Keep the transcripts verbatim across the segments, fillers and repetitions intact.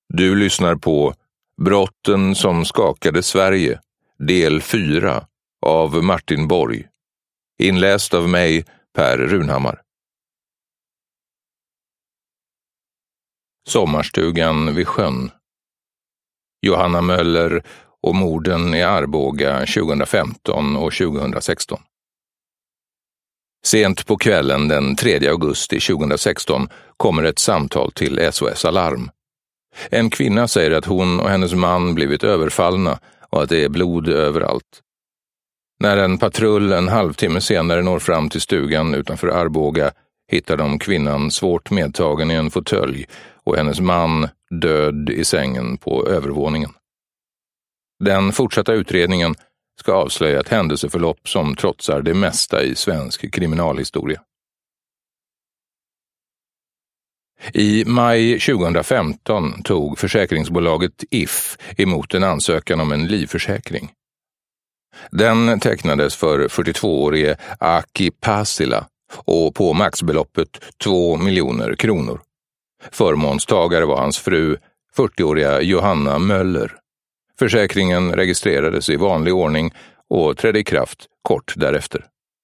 Du lyssnar på Brotten som skakade Sverige, del fyra av Martin Borg. Inläst av mig, Per Runhammar. Sommarstugan vid sjön. Johanna Möller och morden i Arboga tjugohundrafemton och tjugohundrasexton. Sent på kvällen den tredje augusti tjugohundrasexton kommer ett samtal till S O S Alarm. En kvinna säger att hon och hennes man blivit överfallna och att det är blod överallt. När en patrull en halvtimme senare når fram till stugan utanför Arboga hittar de kvinnan svårt medtagen i en fåtölj och hennes man död i sängen på övervåningen. Den fortsatta utredningen ska avslöja ett händelseförlopp som trotsar det mesta i svensk kriminalhistoria. I maj tjugohundrafemton tog försäkringsbolaget I F emot en ansökan om en livförsäkring. Den tecknades för fyrtiotvåårige Aki Pasila och på maxbeloppet två miljoner kronor. Förmånstagare var hans fru, fyrtioåriga Johanna Möller. Försäkringen registrerades i vanlig ordning och trädde i kraft kort därefter.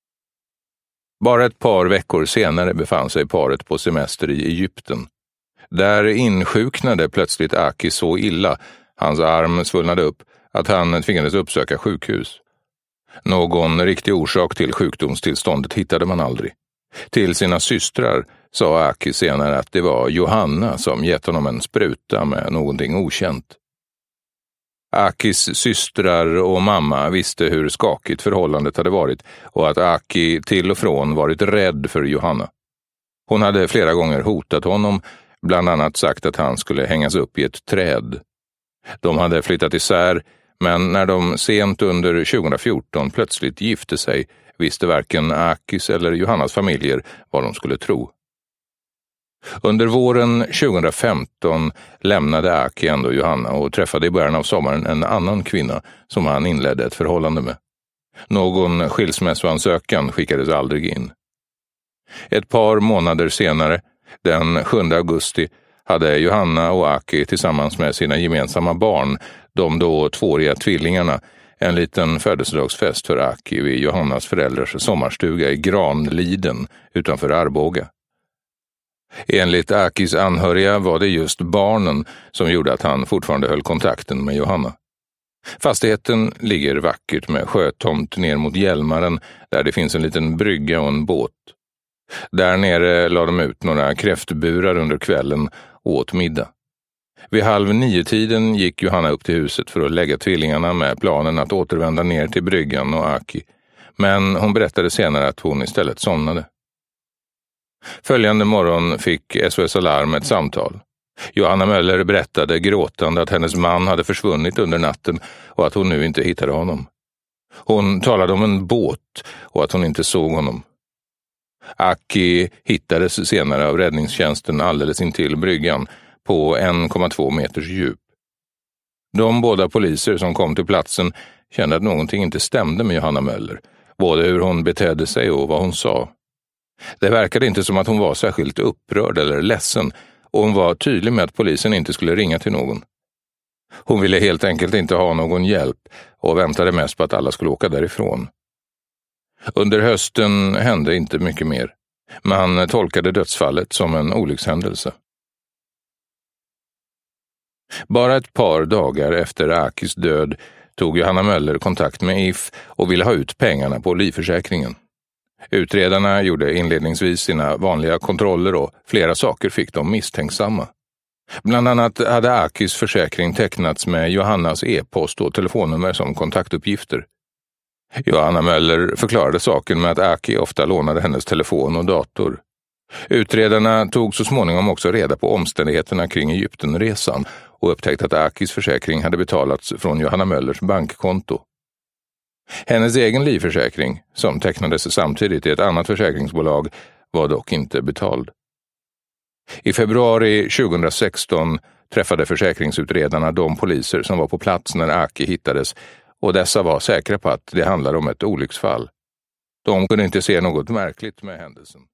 Bara ett par veckor senare befann sig paret på semester i Egypten. Där insjuknade plötsligt Aki så illa, hans arm svullnade upp, att han tvingades uppsöka sjukhus. Någon riktig orsak till sjukdomstillståndet hittade man aldrig. Till sina systrar sa Aki senare att det var Johanna som gett honom en spruta med någonting okänt. Akis systrar och mamma visste hur skakigt förhållandet hade varit och att Aki till och från varit rädd för Johanna. Hon hade flera gånger hotat honom, bland annat sagt att han skulle hängas upp i ett träd. De hade flyttat isär, men när de sent under tjugohundrafjorton plötsligt gifte sig visste varken Akis eller Johannas familjer vad de skulle tro. Under våren tjugohundrafemton lämnade Aki ändå Johanna och träffade i början av sommaren en annan kvinna som han inledde ett förhållande med. Någon skilsmässoansökan skickades aldrig in. Ett par månader senare, den sjunde augusti, hade Johanna och Aki tillsammans med sina gemensamma barn, de då tvååriga tvillingarna, en liten födelsedagsfest för Aki vid Johannas föräldrars sommarstuga i Granliden utanför Arboga. Enligt Akis anhöriga var det just barnen som gjorde att han fortfarande höll kontakten med Johanna. Fastigheten ligger vackert med sjötomt ner mot Hjälmaren där det finns en liten brygga och en båt. Där nere la de ut några kräftburar under kvällen och åt middag. Vid halv nio-tiden gick Johanna upp till huset för att lägga tvillingarna med planen att återvända ner till bryggan och Aki. Men hon berättade senare att hon istället somnade. Följande morgon fick S O S Alarm ett samtal. Johanna Möller berättade gråtande att hennes man hade försvunnit under natten och att hon nu inte hittade honom. Hon talade om en båt och att hon inte såg honom. Aki hittades senare av räddningstjänsten alldeles intill bryggan på en komma två meters djup. De båda poliser som kom till platsen kände att någonting inte stämde med Johanna Möller, både hur hon betedde sig och vad hon sa. Det verkade inte som att hon var särskilt upprörd eller ledsen och hon var tydlig med att polisen inte skulle ringa till någon. Hon ville helt enkelt inte ha någon hjälp och väntade mest på att alla skulle åka därifrån. Under hösten hände inte mycket mer. Man tolkade dödsfallet som en olyckshändelse. Bara ett par dagar efter Akis död tog Johanna Möller kontakt med I F och ville ha ut pengarna på livförsäkringen. Utredarna gjorde inledningsvis sina vanliga kontroller och flera saker fick de misstänksamma. Bland annat hade Akis försäkring tecknats med Johannas e-post och telefonnummer som kontaktuppgifter. Johanna Möller förklarade saken med att Aki ofta lånade hennes telefon och dator. Utredarna tog så småningom också reda på omständigheterna kring Egyptenresan och upptäckte att Akis försäkring hade betalats från Johanna Möllers bankkonto. Hennes egen livförsäkring, som tecknades samtidigt i ett annat försäkringsbolag, var dock inte betald. I februari tjugohundrasexton träffade försäkringsutredarna de poliser som var på plats när Aki hittades och dessa var säkra på att det handlade om ett olycksfall. De kunde inte se något märkligt med händelsen.